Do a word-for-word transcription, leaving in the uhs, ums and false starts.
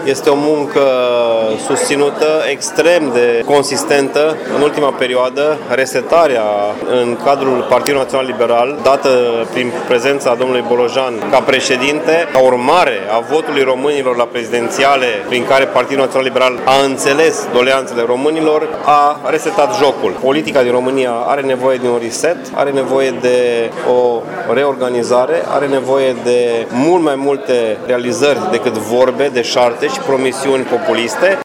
Este o muncă susținută, extrem de consistentă în ultima perioadă. Resetarea în cadrul Partidului Național Liberal, dată prin prezența domnului Bolojan ca președinte, ca urmare a votului românilor la prezidențiale, prin care Partidul Național Liberal a înțeles doleanțele românilor, a resetat jocul. Politica din România are nevoie de un reset, are nevoie de o reorganizare, are nevoie de mult mai multe realizări decât vorbe, de șarte și promisiuni populiste.